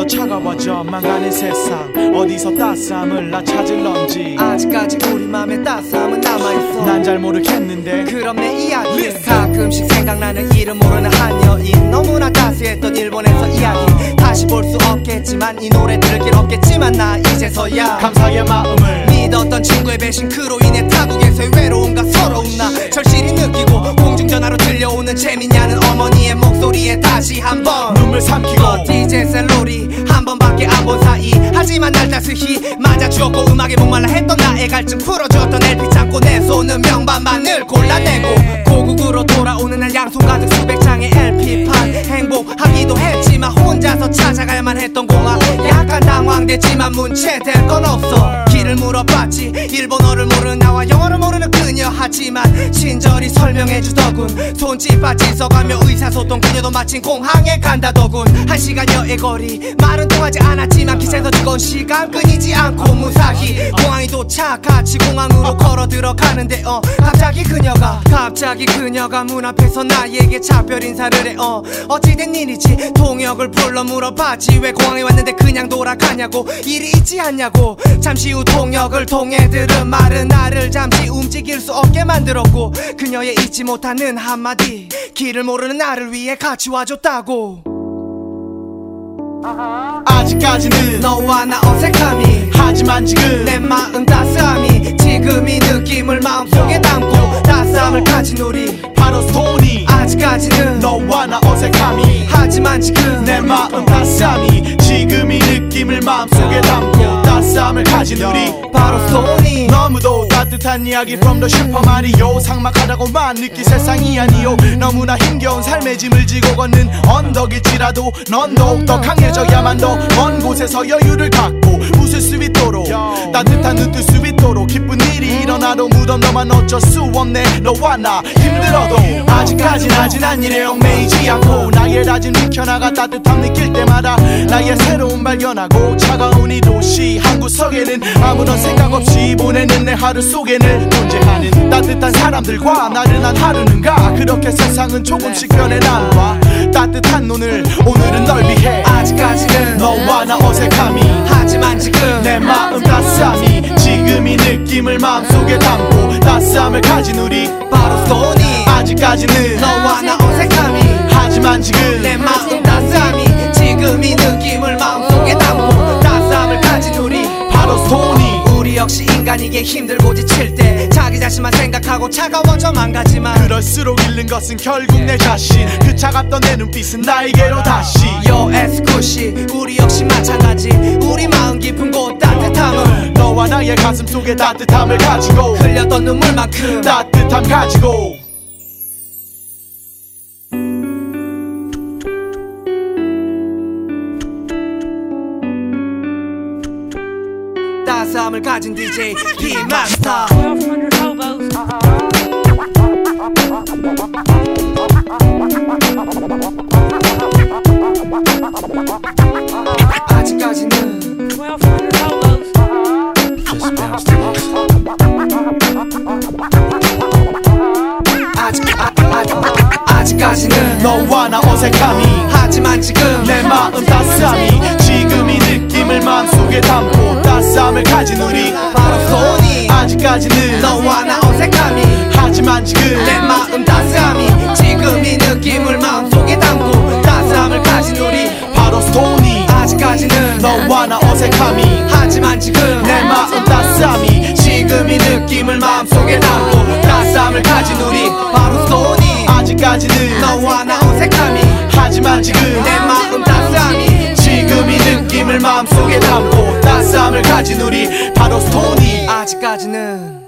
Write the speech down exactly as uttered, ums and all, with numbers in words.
더 차가워져만 가는 세상 어디서 따스함을 나 찾을런지 아직까지 우리 맘에 따스함은 남아있어. 난 잘 모르겠는데 그럼 내 이야기 가끔씩 생각나는 이름 모르는 한 여인 너무나 따스했던 일본에서 이야기 다시 볼 수 없겠지만 이 노래 들을 길 없겠지만 나 이제서야 감사의 마음을 믿었던 친구의 배신 그로 인해 타국에서의 외로움과 서러움 나 절실히 느끼고 공중전화로 들려오는 재밌냐는 어머니의 목소리에 다시 한번 눈물 삼키고 어, 디제이 셀로리 한 번밖에 안 본 사이 하지만 날 따스히 맞아주었고 음악에 목말라 했던 나의 갈증 풀어주었던 엘피 창고 내 손은 명반만을 골라내고 고국으로 돌아오는 날 양손 가득 수백 장의 엘피판 행복하기도 했지만 혼자서 찾아갈만 했던 공항 약간 당황됐지만 문체될 건 없어 길을 물어봤지 일본어를 모르는 나와 영어를 모르는 그녀 하지만 친절히 설명해주더군 손짓 바지 써가며 의사소통 그녀도 마침 공항에 간다더군 한 시간여의 거리 말은 통하지 않았지만 기차에서 즐거운 시간 끊이지 않고 무사히 공항이 도착 같이 공항으로 걸어 들어가는데 어 갑자기 그녀가 갑자기 그녀가 문 앞에서 나에게 작별 인사를 해 어 어찌된 일이지 통역을 불러 물어봤지 왜 공항에 왔는데 그냥 돌아가냐고 일이 있지 않냐고 잠시 후 통역을 통해 들은 말은 나를 잠시 움직일 수 없게 만들었고 그녀의 잊지 못하는 한마디 길을 모르는 나를 위해 같이 와줬다고 아직까지는 너와 나 어색함이 하지만 지금 내 마음 따스함이 지금 이 느낌을 마음속에 담고 따스함을 가진 우리 바로 스토니 아직까지는 너와 나 어색함이 하지만 지금 내 마음 따스함이 지금 이 느낌을 마음속에 담고 따스함을 가진 우리 바로 스토니 너무도 따뜻한 이야기 from the super mario 삭막하다고만 느낄 세상이 아니요 너무나 힘겨운 삶의 짐을 지고 걷는 언덕일지라도 넌 더욱더 강해져야만 더 먼 곳에서 여유를 갖고 웃을 수 있도록 따뜻한 눈 뜰 수 있도록 기쁜 일이 일어나도 무덤덤한 어쩔 수 없네 너와 나 힘들어도 아직까진 하진한 일에 얽매이지 않고 나의 다짐 지켜나가 따뜻함 느낄 때마다 나의 새로운 발견하고 차가운 이 도시 한 구석에는 아무런 생각 없이 보내는 내 하루 속에는 존재하는 따뜻한 사람들과 나른한 하루는가 그렇게 세상은 조금씩 변해나와 따뜻한 오늘 오늘은 널 위해 아직까지는 너와 나 어색함이 하지만 지금 내 마음 따스함이 지금 이 느낌을 마음속에 담고 따스함을 가진 우리 바로 스토니 아직까지는 너와 나 어색함이 하지만 지금 내 마음 따스함이 지금 이 느낌을 마음속에 담고 따스함을 가진 우리 바로 스토니 우리 역시 인간이게 힘들고 지칠 때 자기 자신만 생각하고 차가워져만 가지만 그럴수록 잃는 것은 결국 내 자신 그 차갑던 내 눈빛은 나에게로 다시 Yo 에스쿠시 우리 역시 마찬가지 우리 마음 깊은 곳 따뜻함을 너와 나의 가슴 속에 따뜻함을 가지고 흘렸던 눈물만큼 따뜻함 가지고 따스함을 가진 디제이 P-Master 아직까지는 아직, 아, 아, 아직까지는 너와 나 어색함이 하지만 지금 내 마음 따스함이 지금 이 느낌을 마음속에 담고 따스함을 가진 우리 바로 스토니 아직까지는 너와 나 어색함이 하지만 지금 내 마음 따스함이 지금 이 느낌을 마음속에 담고 따스함을 가진 우리 바로 스토니 아직까지는 너와 나 어색함이 하지만 지금 내 마음 따스함이 지금 이 느낌을 마음속에 담고 따스함을 가진 우리 바로 스토니 아직까지는 너와 나 어색함이 하지만 지금 내 마음 따스함이 지금 이 느낌을 마음속에 담고 따스함을 가진 우리 바로 스토니 아직까지는